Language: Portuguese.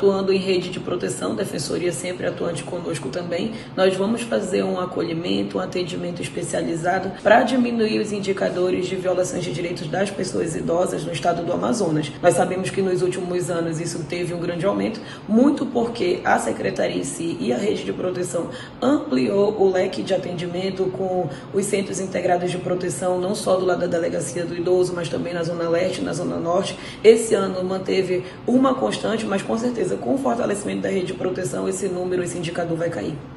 atuando em rede de proteção, Defensoria sempre atuante conosco também. Nós vamos fazer um acolhimento, um atendimento especializado para diminuir os indicadores de violações de direitos das pessoas idosas no estado do Amazonas. Nós sabemos que nos últimos anos isso teve um grande aumento, muito porque a Secretaria em si e a rede de proteção ampliou o leque de atendimento com os centros integrados de proteção, não só do lado da Delegacia do Idoso, mas também na Zona Leste, na Zona Norte. Esse ano manteve uma constante, mas com certeza com o fortalecimento da rede de proteção esse número, esse indicador vai cair.